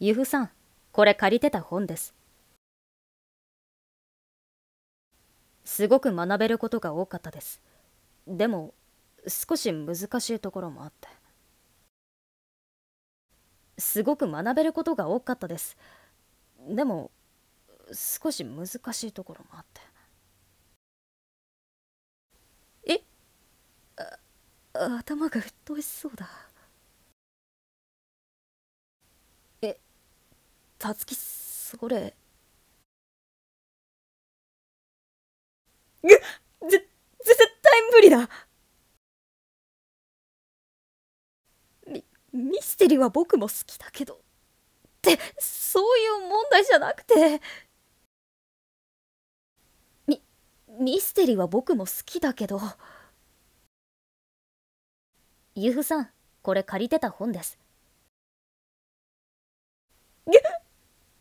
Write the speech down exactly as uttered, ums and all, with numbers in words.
ゆふさん、これ借りてた本です。すごく学べることが多かったです。でも、少し難しいところもあって。すごく学べることが多かったです。でも、少し難しいところもあって。えあ頭がうっといしそうだ。え、たつき、それ。ぐぜ、絶対無理だ。ミ、ミステリは僕も好きだけど。って、そういう問題じゃなくて。ミ、ミステリは僕も好きだけど。ゆふさん、これ借りてた本です。